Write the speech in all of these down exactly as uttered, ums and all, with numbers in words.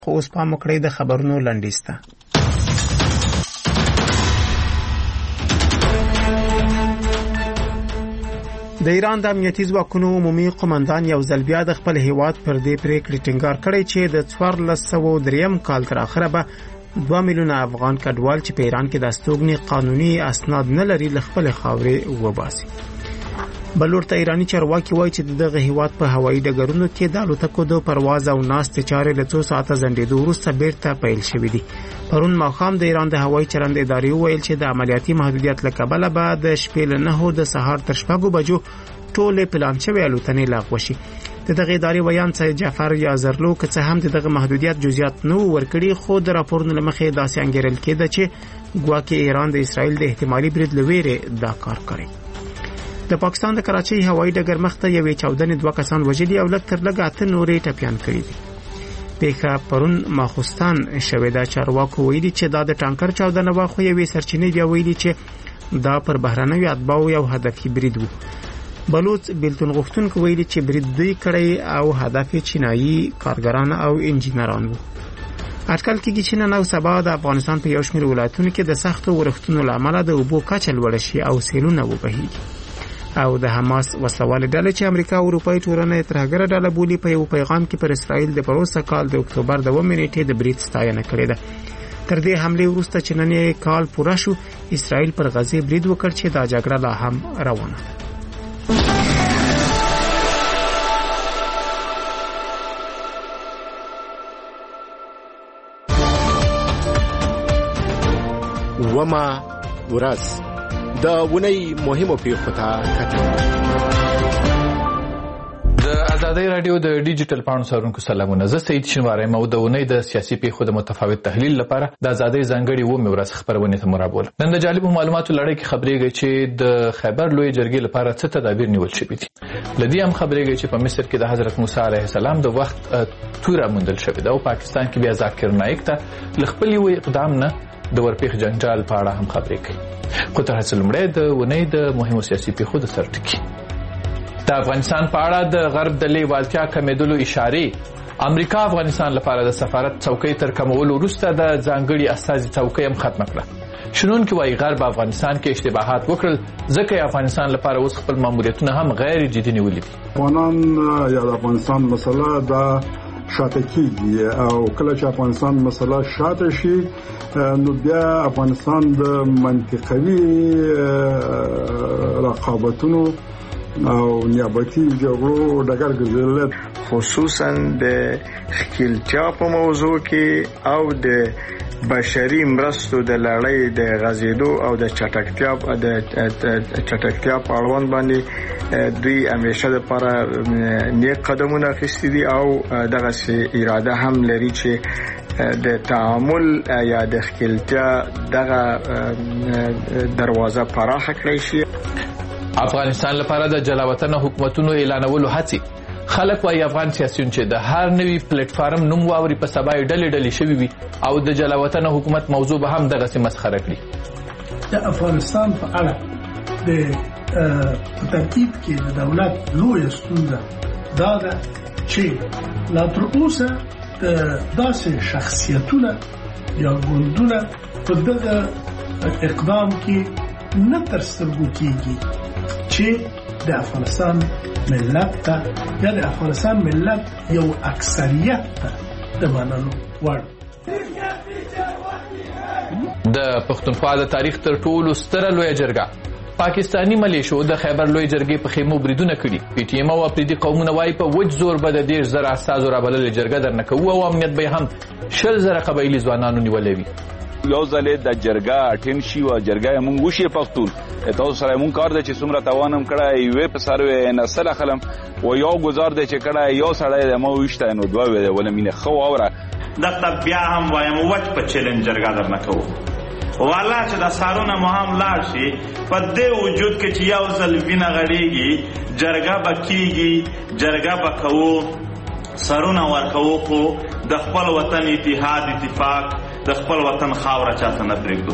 خو اوس پام وکړئ د خبرونو لنډیز ته. د ایران د امنیتي ځواکونو عمومي قومندان یو ځل بیا د خپل هیواد پر دې پریکړې ټینګار کړی چې د څوارلس سوه دریم کال تر اخره به دوه میلیونه افغان کډوال چې په ایران کې د استوګنې قانوني اسناد نه لري له خپل خاورې وباسي. بلور ته ایرانی چارواکي وایي چې دغه هیواد په هوایي ډګرونو کې د الوتکو د پرواز او ناستې چارې له څو ساعته ځنډېدو وروسته بیرته پیل شوې دي. پرون ماښام د ایران د هوایي چلند ادارې وویل چې د عملیاتي محدودیت له کبله به د شپې له نهو د سهار تر شپږو بجو ټولې پلان شوې الوتنې لغوه شي. د دغه ادارې ویان سید جعفر یازرلو که څه هم دغه محدودیت جزئیات نو ورکړي، خو د راپورونو له مخې داسې انګیرل کېده چې ګواکې ایران د اسرائیل د احتمالي برید له ویرې دا کار کړی. د پاکستان د کراچۍ هوایي ډګر مخته یوې چاودنې دوه کسان وژلي او لږ تر لږه اته نورې ټپیان کړي دي. پیښه پرون ماخوستان شوې ده. چارواکو ویلي چې دا د ټانکر چاودنه وه، خو یوې سرچینې بیا ویلي چې دا پر بهرنیو اتباعو یو هدفي برید و. بلوچ بیلتون غوښتونکو ویلي چې برید دوی کړی او هدف یې چینایي کارګران او انجینران وو. اټکل کېږي چې نن او سبا د افغانستان په یو شمېر ولایتونو کې د سختو ورښتونو له امله د اوبو کچه لوړه شي او سیلونه وبهیږي. او د حماس وسوالې ډلې چې امریکا او اروپایي ټولنه یې ترهګره ډله بولي په یو پیغام کې پر اسرائیل د پروسه کال د اکتوبر د اوومې نیټې د برید ستاینه کړې ده. تر دې حملې وروسته چې نن یې کال پوره شو، اسرائیل پر غزې برید وکړ چې دا جګړه لا هم روانه ده. وما ورځ د ونی مهمو پیښو ته کتل. د ازادۍ رادیو د ډیجیټل پاڼو سرونکو سلامونه. زه سید شینواری مو د ونی د سیاسي پیښو د متفاوت تحلیل لپاره د ازادۍ ځانګړي ومه ورځ خبرونه ته مرابول. نن د جالبو معلوماتو لړۍ کې خبرېږي چې د خیبر لوی جرګې لپاره څه تدابیر نیول شوي دي. لدی هم خبرېږي چې په مصر کې د حضرت موسی علیه السلام د وخت توره موندل شوې ده او پاکستان کې بیا ذاکر نایک ته خپل یو اقدام نه د ورپېښ جنجال په اړه هم خبرې کوي. خو تر هڅه لومړی د ونې د مهمو سیاسي پیښو د سر ټکي. د افغانستان په اړه د غرب د لیوالتیا کمېدلو اشارې. امریکا افغانستان لپاره د سفارت څوکۍ تر کمولو وروسته د ځانګړي استازي څوکۍ هم ختمه کړه. شنونکي وايي غرب افغانستان کې اشتباهات وکړل ځکه افغانستان لپاره اوس خپل ماموریتونه هم غیر جدي نیولي دي. افغانان یا د افغانستان مسله دا شاته کیږي او کله چې افغانستان مسله شاته شي نو بیا افغانستان د منطقوي رقابتونو او نیابتي جګړو ډګر ګرځېدل، خصوصا د ښکیلتیا په موضوع کې او د بشري مرستو د لړۍ د غزیدو او د چټکتیا د چټکتیا په اړوند باندې دوی همیشه د لپاره نیک قدمونه اخیستي دي او دغه اراده هم لري چې د تعامل یا د ښکیلتیا دغه دروازه پراخه کړی شي. افغانستان لپاره د جلاوطن حکومتونو اعلانولو هڅې. خلک وايي افغان سیاسيون چې د هر نوي پلیټ فارم نوم واوري په سبا ډلې ډلې شوي وي او د جلاوطن حکومت موضوع به هم دغه مسخره کړي. د افغانستان په اړه د ترتیب کې د دولت لوی ستونزه دا ده چې لا تر اوسه داسې شخصیتونه یا ګوندونه په دغه اقدام کې نه تر سترګو کېږي چې د افغانستان ملت ته یا د افغانستان ملت یو اکثریت ته د منلو وړ. د پښتونخوا د تاریخ تر ټولو ستره لویه جرګه پاکستانی ملیشو د خیبر لوی جرګې په خیمو بریدونه کړي. پی ټی ایم او اپریدي قومونه وايي په وچ زور به د دېرش زره استازو رابللې جرګه درنه کوو او امنیت به هم شل زره قبایلي ځوانانو نیولې وي. یو ځلې د جرګه اټین شي او جرګه مونږ وشي پښتون تاسو سره مونږ کار دی چې څومره توانم کړای وې په سروي نسل خلم و یو گزار دی چې کړای یو سړی د مو وشته نو دوه وې ولمینه خو اوره د بیا هم وایم وچ په چیلنج جرګه درنه کوو والا چې د سارونه مهم لاړ شي په دې وجود کې چې یو ځل وینه غړېږي جرګه بکیږي جرګه بکوو سارونه ورکوو خو د خپل وطن اتحاد اتفاق د خپل وطن خاوره چاته نه پرېږدو.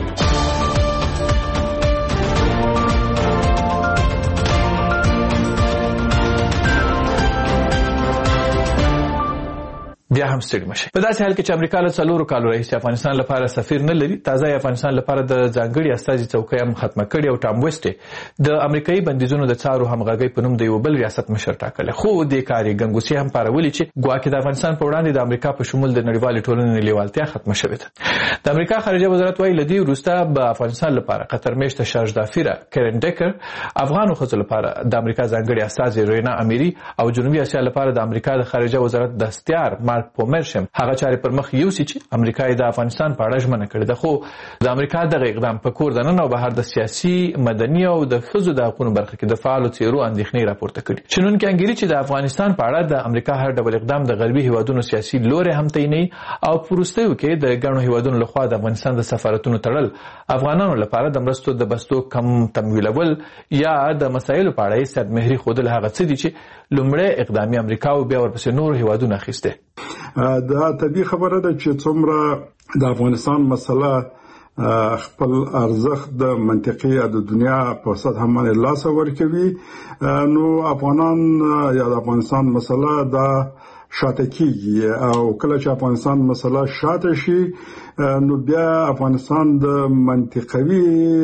بیا هم ستړي مشي. په داسې حال کې چې امریکا له څلورو کالو راهیسې افغانستان لپاره سفیر نه لري، تازه افغانستان لپاره د ځانګړي استازي څوکۍ هم ختمه کړې او ټام ویسټ د امریکایي بندیزونو د څارو همغږۍ په نوم د یو بل ریاست مشر ټاکلی. خو دې کار یې ګنګوسې هم پارولي چې ګواکې د افغانستان په وړاندې د امریکا په شمول د نړیوالې ټولنې لیوالتیا ختمه شوې ده. د امریکا خارجه وزارت وايي له دې وروسته به افغانستان لپاره قطر میشته شارج دافیره کرن ډیکر، افغانو ښځو لپاره د امریکا ځانګړي استازي رینا امیری او جنوبي اسیا لپاره د امریکا د خارجه وزارت دستیار مارک پومرشم هغه چارې پر مخ یوسي چې امریکا د افغانستان په اړه ژمنه کړې ده. خو د امریکا دغه اقدام په کور دننه او بهر د سیاسي، مدني او د ښځو د حقونو برخه کې د فعالو څیرو اندېښنې راپورته کړي. شنونکي انګیري چې د افغانستان په اړه د امریکا هر ډول اقدام د غربي هیوادونو سیاسي لوري هم تعینوي او په وروستیو کې د ګڼو هیوادونو لخوا د افغانستان د سفارتونو تړل افغانانو لپاره د مرستو د بستو کم تمویلول یا د مسایلو په اړه یې سرمهري ښودل هغه څه دي چې لومړی اقدامي امریکا او بیا ورپسې نور هیوادونه اخیسته. دا طبیعي خبره ده چې څومره د افغانستان مسله خپل ارزښت د منطقي د دنیا په سطح باندې لاس ورکوي، نو افغانان یا د افغانستان مسله دا شاته کیږي او کله چې افغانستان مسله شاته شي نو بیا افغانستان د منطقوي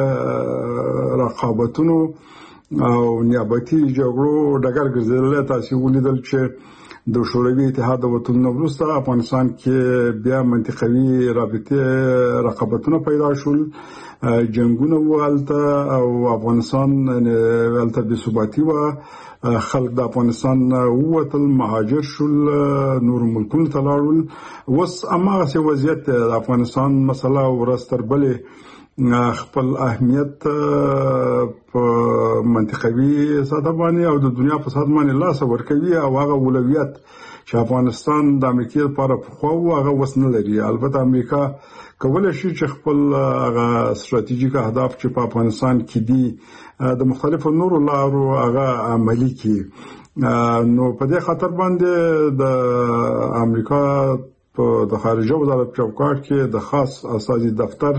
رقابتونو او نیابتي جګړو ډګر ګرځیدلی. تاسو ولیدل چې د شوروي اتحاد د وطنونو وروسته افغانستان کې بیا منطقوي رابطې رقابتونه پیدا شول، جنگونه و هلته او افغانستان هلته بې ثباتي وه، خلک د افغانستان ووتل، مهاجر شول، نور ملکونو ته لاړل. اوس هماغسې وضعیت دی. د افغانستان مسله ورځ تر بلې خپل اهمیت په منطقوي سطح باندې او د دنیا په سطح باندې لاس ورکوي او هغه اولویت چې افغانستان د امریکا لپاره پخوا و هغه اوس نه لري. البته امریکا کولی شي چې خپل هغه ستراتیژیک اهداف چې په افغانستان کې دي د مختلفو نورو لارو هغه عملي کړي. نو په دې خاطر باندې د امریکا په د خارجه وزارت چوکاټ کې د خاص استازي دفتر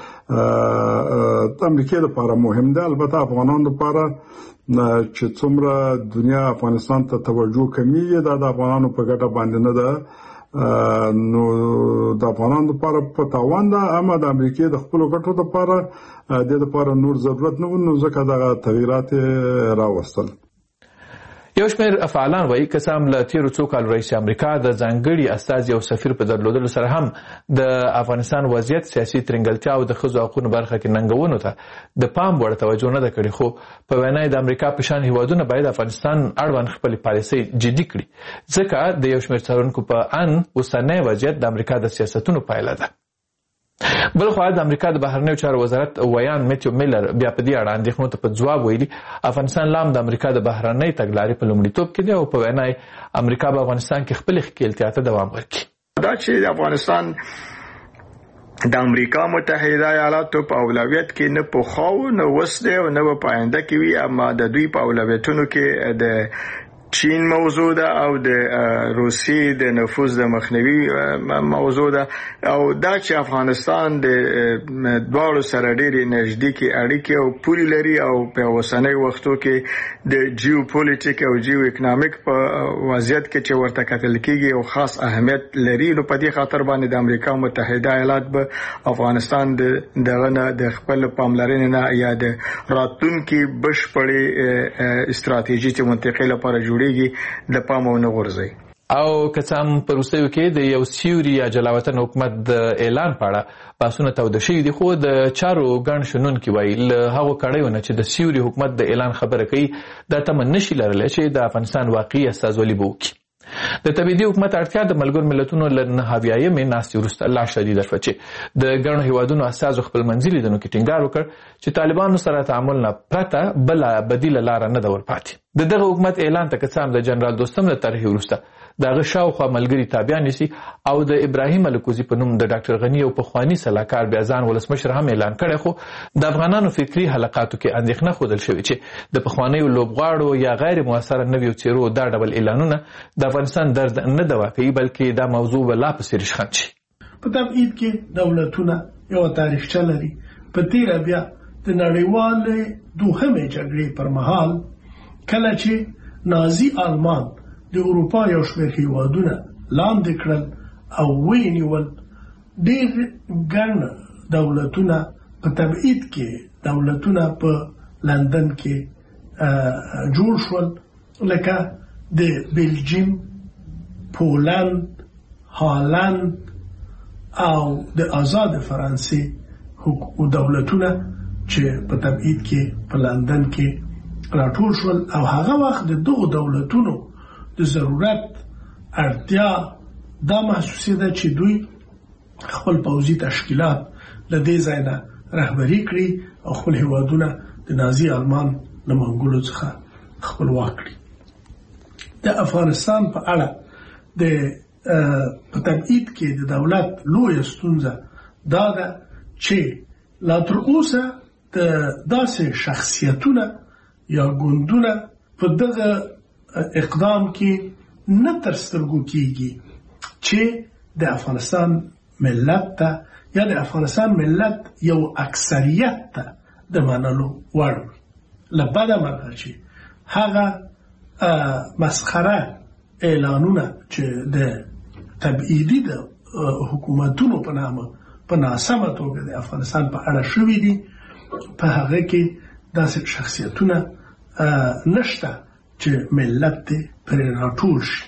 د امریکا لپاره مهم ده. البته افغانانو لپاره چې څومره دنیا افغانستان ته توجه کوي دا د افغانانو په ګټه باندې نه ده، نو د افغانانو لپاره په تاوان ده، اما د امریکا د خپل ګټو لپاره د لپاره نور ضرورت نه و، نو ځکه دا تغیرات راوستل. یو شمېر فعالان وایي که څه هم له تېرو څو کالو راهیسې امریکا د ځانګړي استازي او سفیر په درلودلو سره هم د افغانستان وضعیت، سیاسي ترنګلتیا او د ښځو حقونو برخه کې ننګونو ته د پام وړ توجه نه ده کړې، خو په وینا د امریکا په شان هیوادونه باید افغانستان اړوند خپلې پالیسۍ جدي کړي، ځکه د یو شمېر څارونکو په ان اوسنی وضعیت د امریکا د سیاستونو پایله ده. بل خو د امریکا د بهرنیو چارو وزارت ویان میتیو میلر بیا په دې اړه اندېښنو ته په ځواب ویلي افغانستان لام د امریکا د بهرنۍ تګلارې په لومړیتوب کې دی او په وینا یې امریکا په افغانستان کې خپلې ښکېلتیا ته دوام ورکړي. دا چې افغانستان د امریکا متحده ایالاتو په اولویت کې نه پخوا و نه اوس دی او نه په آینده کې وي، اما د دوی په اولویتونو کې د چین موضوع ده او د روسیې د نفوذ د مخنیوي موضوع ده او دا چې افغانستان د دواړو سره ډېرې نږدې اړیکې او پولې لري او په اوسنیو وختو کې د جیوپولیټیک او جیو اکنامیک په وضعیت کې چې ورته کتل کېږي او خاص اهمیت لري، نو په دې خاطر باندې د امریکا متحده ایالات به افغانستان دغه نه د خپل پاملرنې نه یا د راتلونکي بشپړې استراتیژي چې منطقې لپاره جوړ د پامو نه غورځي. او که څه هم په وروستیو کې د یو سیوري یا جلاوطن حکومت د اعلان په اړه بحثونه توده شوي دي، خو د چارو ګڼ شنونکي وایي له هغو کړیو نه چې د سیوري حکومت د اعلان خبره کوي دا تمه نشي لرلی چې د افغانستان واقعي استازولي به وکړي. د تبعیدي حکومت اړتیا د ملګرو ملتونو له نهاویایمې ناستې وروسته لا شدیده شوه چې د ګڼو هیوادونو استازو خپل منځي لیدنو کې ټینګار وکړ چې طالبانو سره تعامل نه پرته بله بدیله لاره نه ده ورپاتې. د دغه حکومت اعلان ته که څه هم د جنرال دوستم له طرحې وروسته د هغه شاوخوا ملګري تابع نیسي او د ابراهیم الکوزي په نوم د ډاکټر غني او پخواني سلاکار بیا ځان ولسمشر هم اعلان کړی، خو د افغانانو فکري حلقاتو کې اندېښنه ښودل شوې چې د پخوانیو لوبغاړو یا غیر موثره نویو څیرو دا ډول اعلانونه د افغانستان درد نه دوا کوي، بلکې دا موضوع به لا پسې رشخند شي. په تبعید کې دولتونه یو تاریخچه لري. په تیره بیا د نړیوالې دوهمې جګړې پر مهال کله چې نازي آلمان د اروپا یو شمېر هیوادونه لاندې کړل او ویې نیول. ډېر ګڼ دولتونه په تبعید کې دولتونه په لندن کې جوړ شول، لکه د بلجیم، پولند، هالند او د آزاد فرانسې دولتونه چې په تبعید کې په لندن کې راټول شول. او هغه وخت د دغو دولتونو د ضرورت اړتیا دا محسوسېده چې دوی خپل پوځي تشکیلات له دې ځای نه رهبري کړي او خپل هیوادونه د نازي آلمان له منګولو څخه خپلواک کړي. د افغانستان په اړه د په تبعید کې د دولت لویه ستونزه دا ده چې لا تر اوسه د داسې شخصیتونه یا ګوندونه په دغه اقدام کې نه تر سترګو کېږي چې د افغانستان ملت ته یا د افغانستان ملت یو اکثریت ته د منلو وړ وي. له بده مرغه چې هغه مسخره اعلانونه چې د تبعیدي د حکومتونو په نامه په ناسمه توګه د افغانستان په اړه شوي دي، په هغه کې داسې شخصیتونه نشته چې ملت دې پرې راټول شي.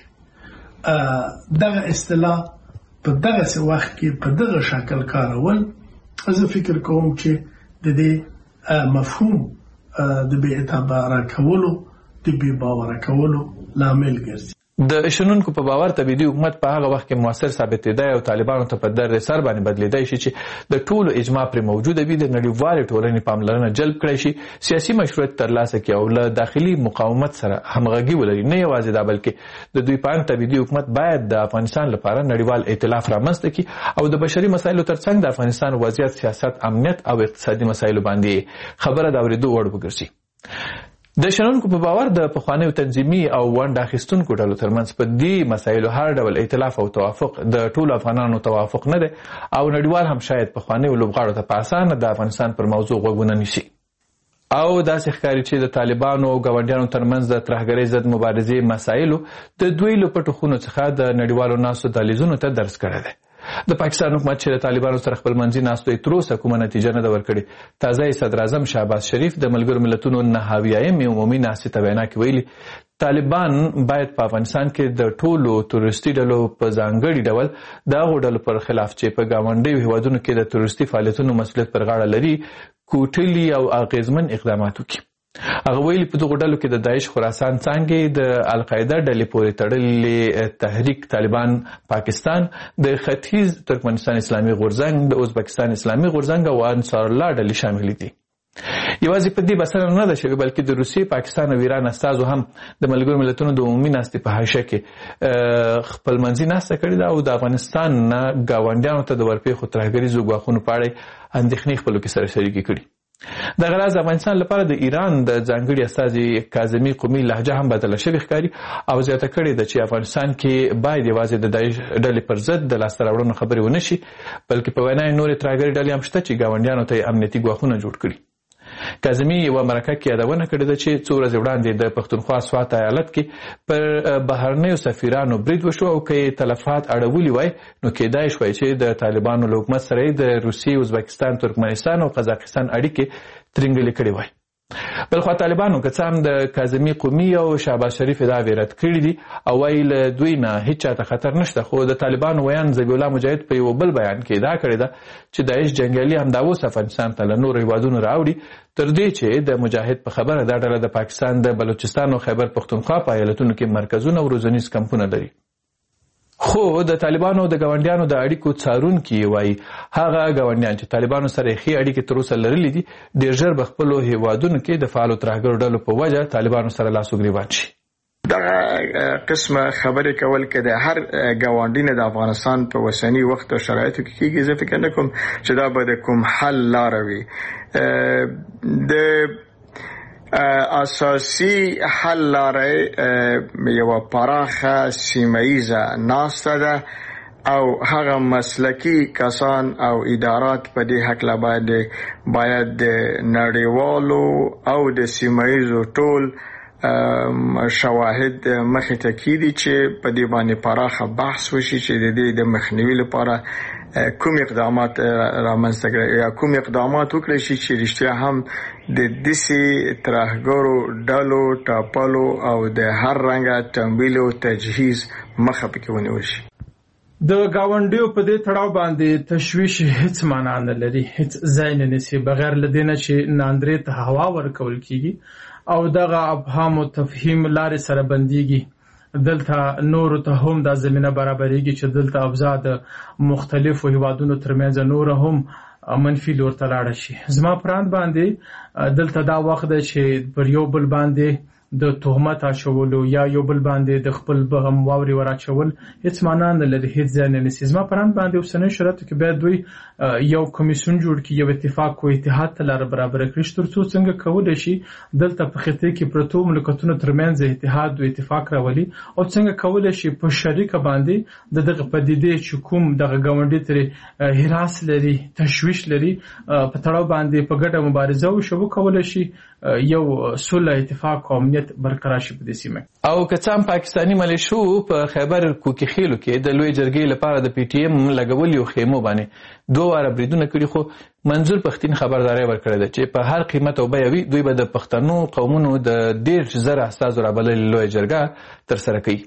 دغه اصطلاح په دغه وخت کې په دغه شکل کارول زه فکر کوم چې د دې مفهوم د بې اعتباره کولو د بې باوره کولو لامل ګرځي. د شنونکو په باور تبعیدي حکومت په هغه وخت کې موثر ثابتېدای او طالبانو ته په در سر باندې بدلېدای شي چې د ټولو اجماع پرې موجوده وي، د نړیوالې ټولنې پاملرنه جلب کړی شي، سیاسي مشروعیت ترلاسه کړي او له داخلي مقاومت سره همغږي ولري. نه یوازې دا بلکې د دوی په اند تبعیدي حکومت باید د افغانستان لپاره نړیوال ائتلاف رامنځته کړي او د بشري مسایلو ترڅنګ د افغانستان وضعیت، سیاست، امنیت او اقتصادي مسایلو باندې خبره د اورېدو وړ وګرځي. د شنونکو په باور د پخوانیو تنظیمي او ونډه اخیستونکو ډلو ترمنځ په دې مسایلو هر ډول ائتلاف او توافق د ټولو افغانانو توافق نه دی او نړیوال هم شاید پخوانیو لوبغاړو ته په اسانه د افغانستان پر موضوع غوږونه نیسي. او داسې ښکاري چې د طالبانو او ګاونډیانو ترمنځ د ترهګرۍ ضد مبارزې مسایلو د دوی له پټو خونو څخه د نړیوالو ناستو دهلیزونو ته درس کړی دی. د پاکستان حکومت چې د طالبانو سره خپل منځي ناستو یې تر اوسه کومه نتیجه نه ده ورکړې. تازه صدر اعظم شهباز شریف د ملګرو ملتونو نهه عمومي ناستې ته وینا کې ویلي طالبان باید په افغانستان کې د ټولو تروریستي ډلو په ځانګړي ډول د هغو ډلو پر خلاف چې په ګاونډیو هیوادونو کې د تروریستي فعالیتونو مسؤلیت پر غاړه لري کوټلي او اغیزمن اقدامات وکړي. هغه ویلي په دغو ډلو کې د داعش خراسان څانګې، د القاعده ډلې پورې تړلې تحریک طالبان پاکستان، د ختیځ ترکمنستان اسلامي غورځنګ، د ازبکستان اسلامي غورځنګ او انصار الله ډلې شامل دي. یوازې په دې بسنه نه ده شوې بلکې د روسیې، پاکستان او ایران استازو هم د ملګرو ملتونو د عمومي ناستې په حاشیه کې خپل منځي ناسته کړې ده او د افغانستان نه ګاونډیانو ته د ورپېښو ترهګریزو ګواښونو په اړه اندېښنې خپلو کې سره شریکې کړي. دغه راز افغانستان لپاره د ایران د ځانګړي استازي کاظمي قومي لهجه هم بدله شوې ښکاري او زیاته کړې ده چې افغانستان کې باید یوازې د داعش ډلې پر ضد د لاسته راوړنو خبرې ونه شي بلکې په وینا یې نورې ترهګرې ډلې هم شته چې ګاونډیانو ته یې امنیتي ګواښونه جوړ کړي. کاظمي یوه مرکه کې یادونه کړې ده چې څو ورځې وړاندې د پښتونخوا سوات ایالت کې پر بهرنیو سفیرانو برید وشو او که یې تلفات اړولي وای نو کېدای شوی چې د طالبانو له حکومت سره د روسیې، ازبکستان، ترکمنستان او قزاقستان اړیکې ترنګلې کړې وای. بلخوا طالبانو که څه هم د کاظمي قومي او شهباز شریف دعوې رد کړي دي او وایي له دوی نه هیڅ چاته خطر نشته، خو د طالبانو ویان ذبیح الله مجاهد په یو بل بیان کې ادعا کړې ده چې داعش جنګیالي همدا اوس افغانستان ته له نورو هیوادونو راوړي تر دې چې د مجاهد په خبره دا ډله د پاکستان د بلوچستان او خیبر پښتونخوا په ایالتونو کې مرکزونه او روزنیز کمپونه لري. خو د طالبانو او د ګاونډیانو د اړیکو څارونکي وایي هغه ګاونډیان چې طالبانو سره ښې اړیکې تر اوسه لرلې دي ډېر ژر به خپلو هیوادونو کې د فعالو ترهګرو ډلو په وجه طالبانو سره لاس و ګرېوان شي. دغه قسمه خبرې کول کې د هر ګاونډي نه د افغانستان په اوسني وخت او شرایطو کې کېږي. زه فکر نه کوم چې دا به د کوم حل لاره وي. د اساسي حل لاره یو پراخه سیمه‌ایزه ناسته ده او هغه مسلکی کسان او ادارات په دې حق لا باید باید د نړیوالو او د سیمه‌ایزو ټول شواهد مخې ته کیدي چې په دې باندې پراخه بحث وشي چې د دې د مخنیوي لپاره کوم اقدامات رامنځته کړي یا کوم اقدامات وکړي شي چې رښتیا هم د دسي ترهګرو ډلو ټاپلو او د هر رنګه تمویل او تجهیز مخه پکې ونیول شي. د گاونډیو په دې تړاو باندې تشویش هیڅ معنا نه لري، هیڅ ځای نه نیسي بغیر له دې نه چې ناندرې ته هوا ورکول کیږي او دغه ابهام او تفهیم لارې سره بنديږي. دلته نور ته هم د زمينه برابرېږي چې دلته ابزا د مختلفو هیوادونو ترمنځ نور هم منفي لور ته لاړ شي. زما پراند باندې دلته دا وخت دی چې پر یو بل باندې د تهمت اچولو یا یو بل باندې د خپل بغم واوري وراچول هیڅ معنا نه لري، هیڅ ځای نه نیسي. زما پراند باندې اوسنۍ شرایطو کې باید دوی یو کمیسیون جوړ کړي، یو اتفاق او اتحاد ته لار برابر کړي ترڅو څنګه کولی شي دلته په خطه کې پروتو مملکتونو ترمنځ اتحاد او اتفاق راولي او څنګه کولی شي په شریکه باندې د دغه پدیدې چې کوم دغه گاونډي تر هراس لري تشویش لري په تړاو باندې په ګډه مبارزه وشو کولی شي یو صلح اتفاق او امنیت برقرار شي په دې سیمه. او کڅام پاکستانی ملیشو په خیبر کوکي خیلو کې د لوی جرګې لپاره د پی ټی ایم لګول یو خیمو باندې دوه واره بریدونه کړي، خو منظور پښتين خبرداري ورکړه ده چې په هر قیمت او بیاوي دوی به د پښتنو قومونو د ډیر زره استاد رابلل لوی جرګه تر سره کوي.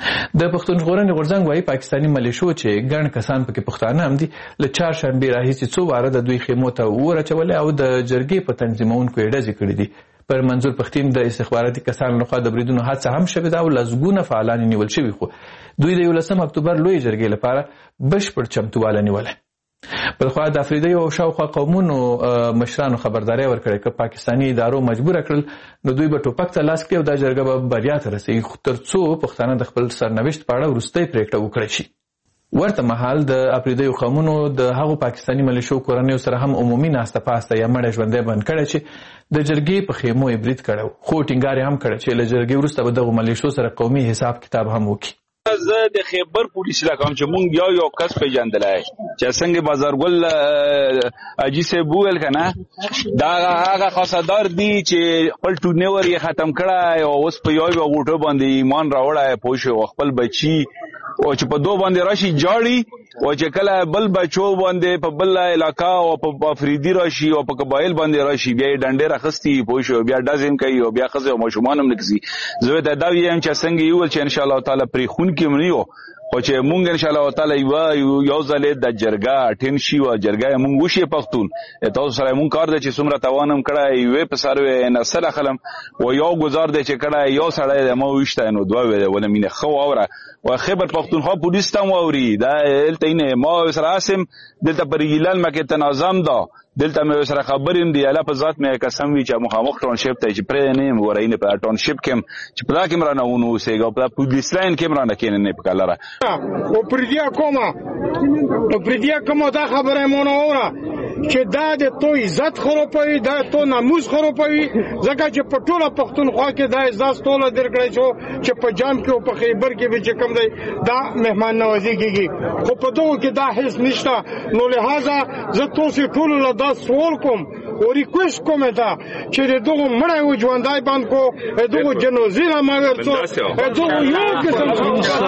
د پښتون ژغورنې غورځنګ وايي پاکستانی ملیشو چې ګڼ کسان پکې پښتانه هم دي له چهارشنبې راهیسې څو واره د دوی خیمو ته ورچولې او د جرګې په تنظیمونکو یې ډزې کړې دي. پر منظور پښتين د استخباراتي کسانو لخوا د بریدونو حادثه هم شوې ده او لزګونه فعالان نیول شوي، خو دوی د یولسم اکتوبر لوی جرګې لپاره بشپړ چمتواله نیوله. بلخوا د افریدي او شاوخوا قومونو مشرانو خبرداري ورکړه چې پاکستاني ادارو مجبور کړل نو دوی به ټوپک ته لاس کړي او د جرګه به بریا ته رسېږي ترڅو پښتانه د خپل سرنوشت په اړه وروستۍ پریکړه وکړي شي. ورته مهال د افریدي قومونو د هغو پاکستاني ملیشو کورنیو سره هم عمومي ناسته پاسته یا مړه ژوندۍ بند کړی چې د جرګې په خیمو یې برید کړی، خو ټینګار هم کړی چې له جرګې وروسته به دغو ملیشو سره قومي حساب کتاب هم وکړي. زه د خیبر پولیس علاقه چې مونږ یو یو کس پیژندلای چې څنګه بازارګل اجي سه بوول کنه دا هغه خاصدار دی چې خپل ټونور یې ختم کړای او اوس په یو یو غوټو باندې ایمان راوړای پوه خپل بچي او چې په دوه باندې راشي جاړي او چې کله بل بچو باندې په بل علاقہ او په افریدي راشي او په قبایل باندې راشي بیا ډنډې راخستي پوه شو بیا دازم کوي او بیا خزه او ماشومان هم نکسي. زه ته دا وایم چې څنګه یو چې ان شاء الله تعالی پرې خون کې منیو او چې مونږ ان شاء الله تعالی یو یو ځلې د جرګه ټین شي او جرګه مونږ وشي پښتون تاسو سره مونږ کار د چې څومره توانم کړای وي په سروي نسل خلم او یو گزار د چې کړای یو سړی د مو وشته نو دوه ویل ول مینه خو اوره او خیبر پښتونخوا پولیس ته ووري دا الته نه ما سره اسم دلته پر ګیلان مکه تنظیم دا دلته مې سره خبریم دی الله په ذات مې قسم وی چې مخامخ ټاونشپ ته چې پرې نه مورینه په ټاونشپ کې چې په دا کې مرانه ونو سیګو په پولیس لاین کې مرانه کې نه په کلره او پردیا کومه او پردیا کومه دا خبره مونږ اورا چې دا د تو عزت خرابوي دا تو ناموس خرابوي ځکه چې په ټوله پښتونخوا کې دا عزت ټوله درکړی شو چې په جام کې او په خیبر کې به چې کوم دی دا مهمان نوازي کیږي خو په دغه کې دا هیڅ نشته. نو لہذا زه تاسو ټول له دا سوال کوم او ریکوست کوم دا چې دغه مړی و ژوندای باندې کو دغه جنوزینا ماګر څو دغه یو قسم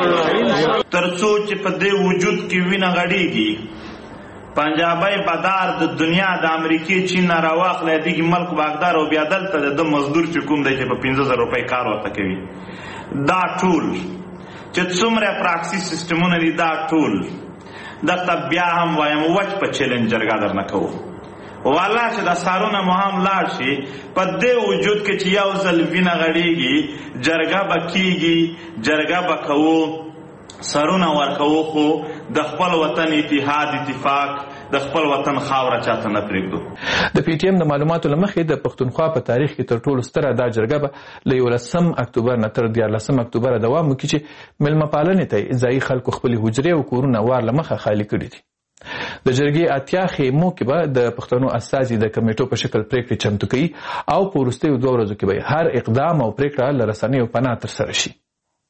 ترڅو چې په دې وجود کې وینه غړيږي پنجابی بدار د دنیا د امریکای چین راواخلې دغه ملک باغدار او بیا دلته د مزدور چې کوم دی چې په پنځه زره روپۍ کار ورته کوي دا ټول چې څومره پراکسي سیستمونه دي دا ټول دغه بیا هم وایم وچ په چیلنج جرګه درنه کوو والله چې دا سارونه مهم لاړ شي په دې وجود کې چې یو ځل وینه غړيږي جرګه بکیږي جرګه بکوو سرونه ورکوو خو د خپل وطن اتحاد اتفاق د خپل وطن خاوره چاته نه پرېږدو. د پی ټی ایم د معلوماتو لمخې د پښتونخوا په تاریخ کې تر ټولو ستره دا جرګه به له یولسم اکتوبر نه تر دیارلسم اکتوبر دوام وکړي چې مېلمه پالنې ته ځایي خلکو خپلې حجرې او کورونه وار له مخه خالي کړي دي. د جرګې اتیا خیمو کې به د پښتنو استازي د کمیټو په شکل پریکړې چمتو کوي او په وروستیو دوه ورځو کې به هر اقدام او پریکړه له رسنیو پناه ترسره شي.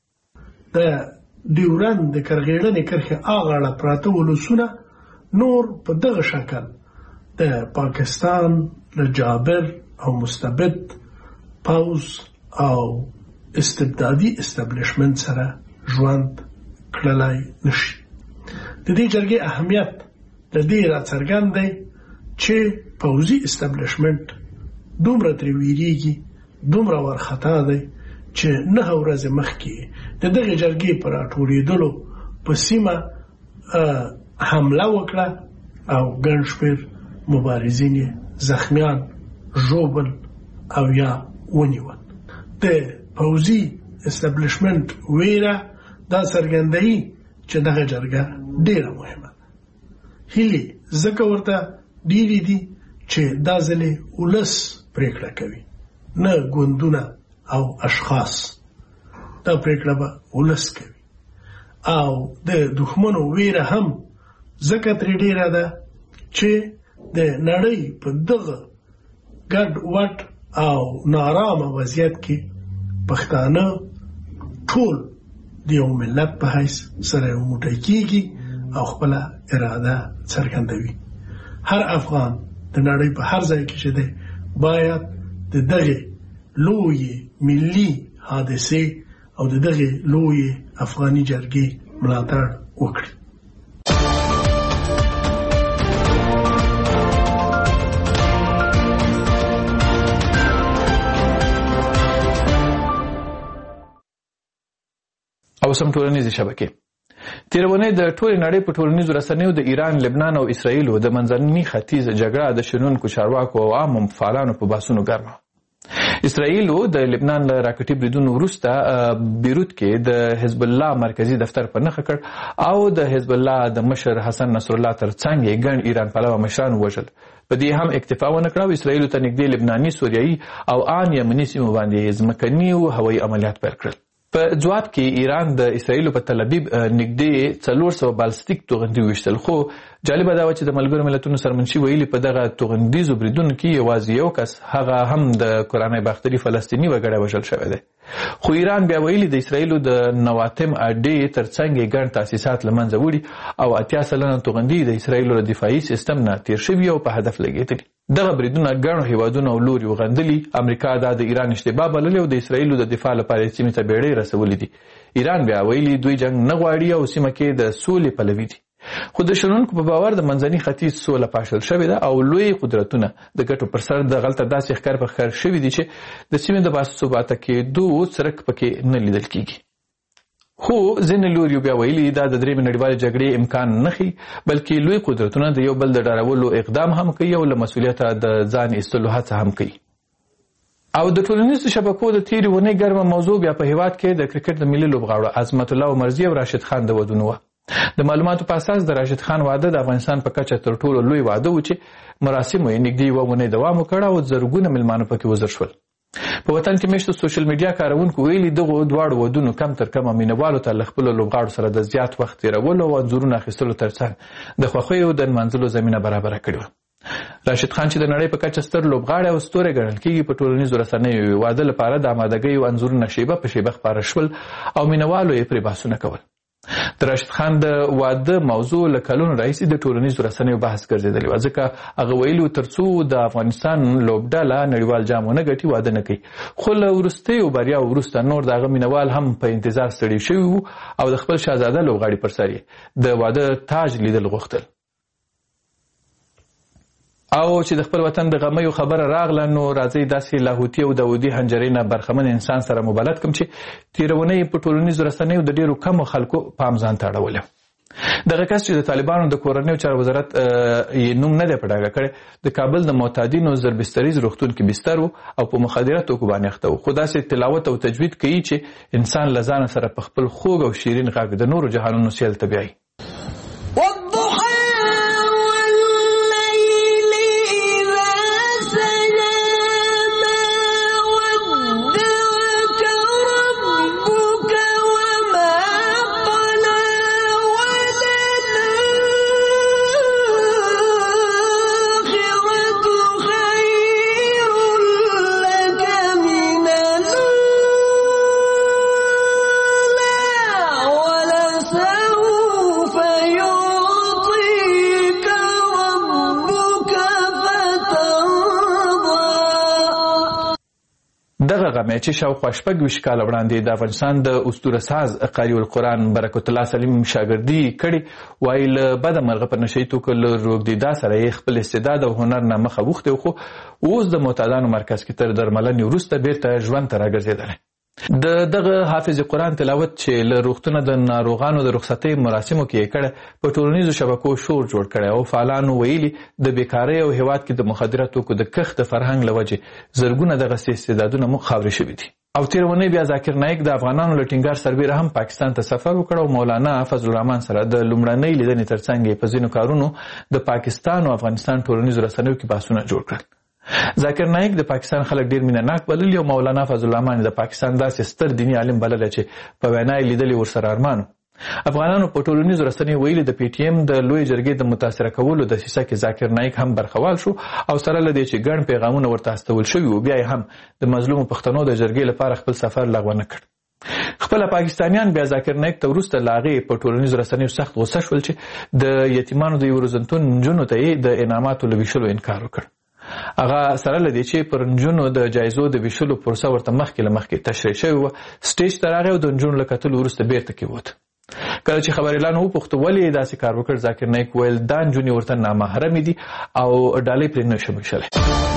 د ډیورند د کرغېړنې کرښې اغاړه پراته ولسونه نور په دغه شکل د پاکستان له جابر او مستبد پوز او استبدادي استابلیشمنت سره ژوند کړلای نشي. د دې جرګې اهمیت د دې راڅرګند دی چې پوځي استابلیشمنت دومره ترې ویریږي، دومره ورخطا دی چې نه ورځې مخکې د دغې جرګې په راټولېدلو په سیمه حمله وکړه او ګڼ شمېر مبارزین زخمیان، ژوبل او یا ونیول. د پوځي استابلیشمنت ویره دا څرګندوي چې دغه جرګه ډیره مهمه ده. هیلې ځکه ورته ډیرې دي چې دا ځلې ولس پریکړه کوي، نه ګوندونه او اشخاص. دا پریکړه به ولس کوي. او د دښمنو ویره هم ځکه ترې ډیره ده چې د نړۍ په دغه ګډ وډ او نارامه وضعیت کې پښتانه ټول د یو ملت په حیث سره یو موټی کېږي او خپله اراده څرګندوي. هر افغان د نړۍ په هر ځای کې چې دی باید د دغې لویې ملي حادثې او د دغې لویې افغاني جرګې ملاتړ وکړي. او سم ټولنیزې شبکې. تیرونې د ټولې نړۍ په ټولنیزو رسنیو د ایران، لبنان او اسرائیلو د منځني ختیځ جګړه د شنونکو چارواکو او عامو فعالانو په بحثونو ګرمه. اسرائیلو د لبنان له راکټي بریدونو وروسته بیروت کې د حزب الله مرکزی دفتر په نښه کړ او د حزب الله د مشر حسن نصر الله ترڅنګ یې ګڼ ایران پلوه مشران ووژل. په دې هم اکتفا ونه کړه او اسرائیلو ته نږدې لبناني، سوریایي او ان یمني سیمو باندې ځمکني او هوایي عملیات پیل کړل. په جواب کې ایران د اسرائیلو په تل ابیب نږدې څلور سوه بالستیک توغندي ویشتل. خو جالبه دا و چې د ملګرو ملتونو سرمنشي ویلي په دغه توغندیزو بریدونو کې یوازې یو کس، هغه هم د کورنۍ باختري فلسطیني وګړی وژل شوی دی. خو ایران بیا ویلي د اسرائیلو د نواتم اډې ترڅنګ یې ګڼ تاسیسات له منځه وړي او اتیا سلنه توغندي د اسرائیلو له دفاعي سیستم نه تیر شوي او په هدف لګېدلي. دغه بریدونه ګڼو هیوادونو او لوري وغندلي. امریکا دا د ایران اشتباه بللې او د اسرائیلو د دفاع لپاره یې سیمې ته بیړۍ رسولې دي. ایران بیا ویلي دوی جنګ نه غواړي او سیمه کې د سولې پلوي دي. خو د شنونکو په باور د منځني ختیځ سوله پاشل شوې ده او لوی قدرتونه د ګټو پر سر د غلطه داسې ښکار په ښکار شوي دي چې د سیمې د باثباته کېدو څرک پکې نه لیدل کېږي. خو ځینې لوریو بیا ویلي دا د درېیمې نړیوالې جګړې امکان نه ښیي، بلکې لوی قدرتونه د یو بل د ډارولو اقدام هم کوي او له مسؤلیته د ځان ایستلو هڅه هم کوي. او د ټولنیزو شبکو د تېرې اونۍ ګرمه موضوع بیا په هېواد کې د کرکټ د ملي لوبغاړو عظمت الله عمرزي او راشد خان د ودونو وه. د معلوماتو په اساس د راشد خان واده د افغانستان په کچه تر ټولو لوی واده و چې مراسمو یې نږدې یوه اونۍ دوام وکړ او زرګونه میلمانه پکې وزر شول. په وطن کې میشتو سوشل میډیا کارونکو ویلي دغو دواړو ودونو کم تر کمه مینهوالو ته له خپلو لوبغاړو سره د زیات وخت تېرولو او انځورونو اخیستلو ترڅنګ د خوښیو د نمانځلو زمینه برابره کړې وه. راشد خان چې د نړۍ په کچه ستر لوبغاړی او ستوری ګڼل کېږي په ټولنیزو رسنیو واده لپاره د آمادګیو انځورونه شیبه په شیبه خپاره شول او مینهوالو یې پرې بحثونه کول. د راشد خان د واده موضوع له کلونو راهیسې د ټولنیزو رسنیو بحث ګرځېدلې وه، ځکه هغه ویلي تر څو د افغانستان لوبډله نړیوال جام ونه ګټي واده نه کوي. خو له وروستیو بریاو وروسته نور د هغه مینهوال هم په انتظار ستړي شوي وو او د خپل شهزاده لوبغاړي پر سر یې د واده تاج لیدل غوښتل. او چې د خپل وطن د غمیو خبره راغله نو راځئ داسې لاهوتي او داودي حنجرې نه برخمن انسان سره مبلد کړم چې تېره اونۍ په ټولنیزو رسنیو د ډېرو کمو خلکو پام ځان ته اړولی. دغه کس چې د طالبانو د کورنیو چارو وزارت یې نوم نه دی په ډاګه کړی، د کابل د معتادینو زربستریز روغتون کې بستر و او په مخدره توکو باندې اخته و. خو داسې تلاوت او تجوید کوي چې انسان له ځانه سره په خپل خوږ او شیرین غږ د نورو جهانونو سیل ته بیایي. فَيُ دغه مې چې شاوخوا شپږ ویشت کاله وړاندې د افغانستان د اسطوره ساز قاري القرآن برکت الله سلیم شاګردي کړې وایي له بده مرغه په نشهیي توګه له روږدېدا سره یې خپل استعداد او هنر نه مخه وښتی خو اوس د معتادانو مرکز کې تر درملنې وروسته بیرته ژوند ته راګرځېدلی. د دغه حافظ قرآن تلاوت چې له روغتونه د ناروغانو د رخصتۍ مراسمو کې یې کړه په ټولنیزو شبکو شور جوړ کړی او فعالانو ویلي د بیکارۍ او هیواد کې د مخدره توکو د کښت د فرهنګ له وجې زرګونه دغسې استعدادونه مو خاورې شوي دي. او تېره اونۍ بیا ذاکر نایک د افغانانو له ټینګار سربیره هم پاکستان ته سفر وکړ او مولانا فضل الرحمن سره د لومړنۍ لیدنې ترڅنګ یې په ځینو کارونو د پاکستان او افغانستان ټولنیزو رسنیو کې بحثونه جوړ کړل. ذاکر نایک د پاکستان خلک ډیر مینه ناک بللي او مولانا فضل الرحمن د پاکستان داسې ستر دیني عالم بللی چې په وینا یې لیدلي ورسره ارمانو. افغانانو په ټولنیزو رسنیو ویلي د پی ټي ایم د لوی جرګې د متاثره کولو دسیسه کې ذاکر نایک هم برخوال شو او سره له دې چې ګڼ پیغامونه ورته استول شوي وو بیا یې هم د مظلومو پښتنو د جرګې لپاره خپل سفر لغوه نه کړ. خپله پاکستانیان بیا ذاکر نایک ته وروسته له هغې په ټولنیزو رسنیو سخت غوسه شول چې د یتیمانو د یو روزنتون نجونو ته یې د انعاماتو له ویشلو انکار وکړ. هغه سره له دې چې پر نجونو د جایزو د ویشلو پروسه ورته مخکې له مخکې تشریح شوې وه سټیج ته راغی او د نجونو له کتلو وروسته بیرته کېوت. کله چې خبریالانو وپوښته ولې یې داسې کار وکړ ذاکر نایک ویل دا نجونې ورته نامحرمې دي او ډالۍ پرې نه شم ویشلی.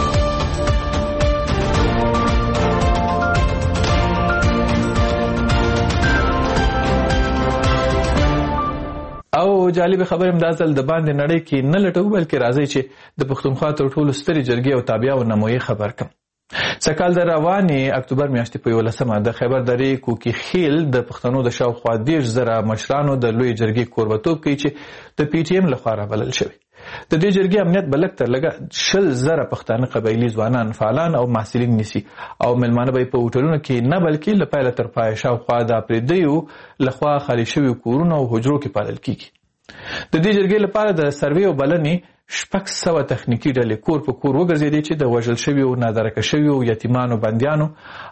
او جالب خبر هم دا ځل د باندې نړۍ کې نه لټو بلکې راځي چې د پښتونخوا تر ټولو سترې جرګې او تابعه او نمایي خبر کم. سکال د روانې اکتوبر میاشتې په یولسمه د خیبر درې کوکي خیل د پښتنو د شاوخوا دېرش زره مشرانو د لوی جرګې کوربتوب کوي چې د پی ټي ایم لخوا رابلل شوي. د دې جرګې امنیت به لږ تر لږه شل زره پښتانه قبایلي ځوانان فعالان او محصلین نیسي او میلمانه به یې په هوټلونو کې نه بلکې له پیله تر پایه شاوخوا د اپرېدیو لخوا خالي شوي کورونو او حجرو کې پالل کیږي. د دې جرګې لپاره د سروې او بلنې شپږ سوه تخنیکي ډلې کور په کور وګرځېدې چې د وژل شویو نادرکه شویو یتیمانو بندیانو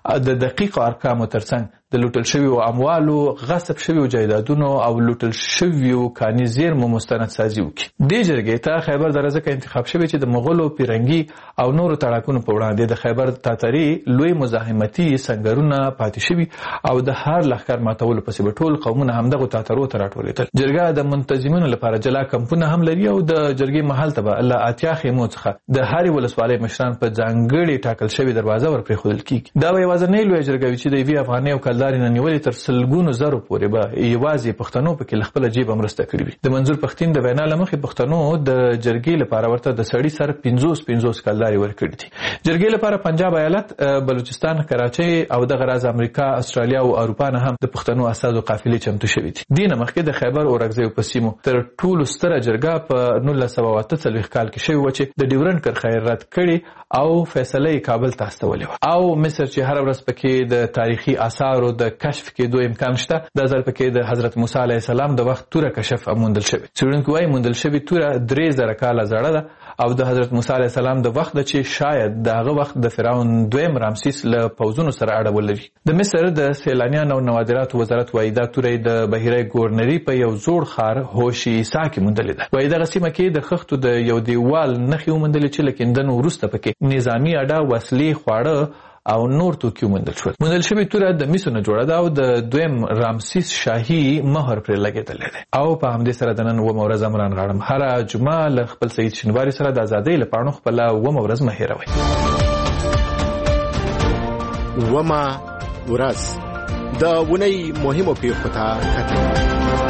د دقیقو ارقامو ترڅنګ د لوټل شویو اموالو غصب شویو جایدادونو او لوټل شویو کاني زیرمو مستند سازي وکړي. دې جرګې ته خیبر دره ځکه انتخاب شوی چې د مغولو پیرنګي او نورو تړاکونو په وړاندې د خیبر تاتري لوی مزاحمتي سنګرونه پاتې شوي او د هر لښکر ماتولو پسې به ټول قومونه همدغو تاترو ته راټولېدل. جرګه د منتظمینو لپاره جلا کمپونه هم لري او د جرګې محل ته به له اتیا خیمو څخه د هرې ولسوالۍ مشران په ځانګړې ټاکل شوې دروازه ور پرېښودل کېږي. دا به یوازینۍ لویه جرګه وي چې د یوې افغانۍ او کلدارې نه نیولې تر سلګونو زرو پورې به یوازې پښتنو پکې له خپله جیبه مرسته کړې وي. د منظور پښتین د وینا له مخې پښتنو د جرګې لپاره ورته د سړي سر پنځوس پنځوس کلدارې ورکړي دي. جرګې لپاره پنجاب ایالت، بلوچستان، کراچۍ او دغه راز امریکا، استرالیا او اروپا نه هم د پښتنو استازو قافلې چمتو شوي دي. دې نه مخکې د خیبر اورکزیو په سیمو تر ټولو ستره جرګه په نولس سوه اته څلوېښت کال کې شوې وه چې د ډیورنډ کرښه یې رد کړې او فیصله یې کابل ته استولې وه. او مصر چې هره ورځ پکې د تاریخي آثارو د کشف کېدو امکان شته، دا ځل پکې د حضرت موسی علیه السلام د وخت توره کشف موندل شوې. څېړونکي وایي موندل شوې توره درې زره کاله زړه ده او د حضرت موسی علیه السلام د وخت ده چې شاید د هغه وخت د فرعون دویم رامسیس له پوځونو سره اړه ولري. د مصر د سیلانیانو او نوادراتو وزارت وایي دا توره د بحیره ګورنري په یو زوړ ښار هوشي عیسا کې موندلې ده. وایي دغه سیمه کې د خښتو د یو دیوال نښې وموندلې چې له کیندنو وروسته پکې نظامي اډه، وسلې، خواړه او نور توکي موندل شول. موندل شوې توره د مسو نه جوړه ده او د دویم رامسیس شاهي مهر پرې لګېدلی دی. او په همدې سره د نن اوومه ورځ امران غاړم. هره جمعه له خپل سید شینواري سره د ازادۍ له پاڼو خپله اوومه ورځ مه هېروئ. اوومه ورځ د اونۍ مهمو پیښو ته کتل.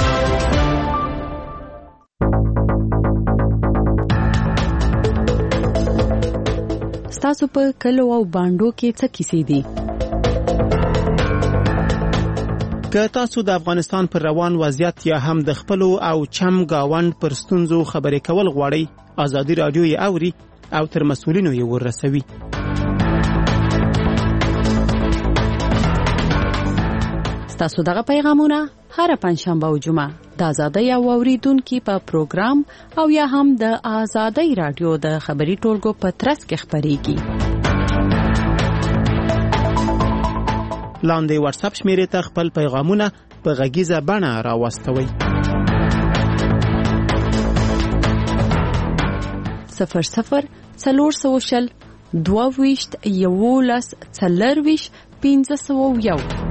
ستاسو په کلو او باندو کې څه کیسې دي؟ که تاسو د افغانستان پر روان وضعیت یا هم د خپلو او چم گاوند پر ستونزو خبرې کول غواړئ، ازادي راډیو یې اوري او تر مسؤلینو یې ورسوي. ستاسو دغه پیغامونه هر پنځشنبه او جمعه د ازادۍ او اوریدونکو په پروګرام او یا هم د ازادۍ رادیو د خبري ټولګو په ترڅ کې خبريږي. لاندې واتس اپ شمیرې ته خپل پیغامونه په غږیزه بڼه راوستوئ. صفر صفر څلور سوه شل دوه ویشت یولس څلور ویشت پنځه سوه یو